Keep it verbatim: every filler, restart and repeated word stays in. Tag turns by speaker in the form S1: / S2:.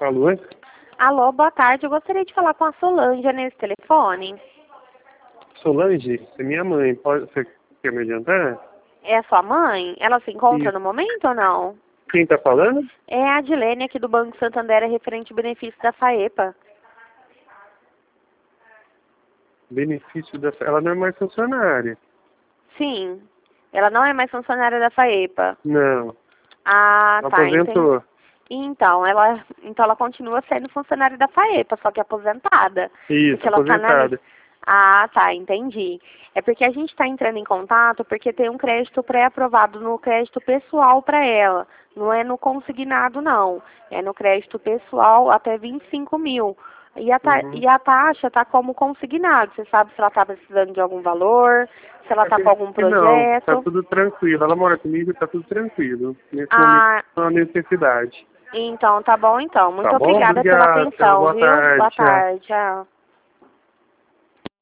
S1: Alô?
S2: Alô, boa tarde. Eu gostaria de falar com a Solange nesse telefone.
S1: Solange, é minha mãe. Pode, você quer me adiantar?
S2: É a sua mãe? Ela se encontra
S1: Isso.
S2: no momento ou não?
S1: Quem tá falando?
S2: É a Adilene aqui do Banco Santander, é referente ao benefício da FAEPA.
S1: Benefício da... Ela não é mais funcionária.
S2: Sim. Ela não é mais funcionária da FAEPA.
S1: Não.
S2: Ah,
S1: Ela
S2: tá. Entendi.
S1: aposentou.
S2: Então, ela, então ela continua sendo funcionária da FAEPA, só que aposentada.
S1: Isso,
S2: Porque ela tá na
S1: aposentada.
S2: lista. Ah, tá, entendi. É porque a gente está entrando em contato porque tem um crédito pré-aprovado no crédito pessoal para ela. Não é no consignado, não. É no crédito pessoal até vinte e cinco mil. E a, ta
S1: Uhum.
S2: e a taxa está como consignado. Você sabe se ela está precisando de algum valor, se ela está com algum
S1: Acredito que não, tá
S2: projeto.
S1: tudo tranquilo. Ela mora comigo, tá tudo tranquilo. Nesse momento
S2: Ah,
S1: não há necessidade.
S2: então, tá bom então. Muito
S1: Tá bom?
S2: obrigada pela
S1: Obrigado. Tenha uma
S2: atenção,
S1: boa
S2: viu?
S1: tarde.
S2: Boa
S1: Tchau.
S2: tarde. Tchau.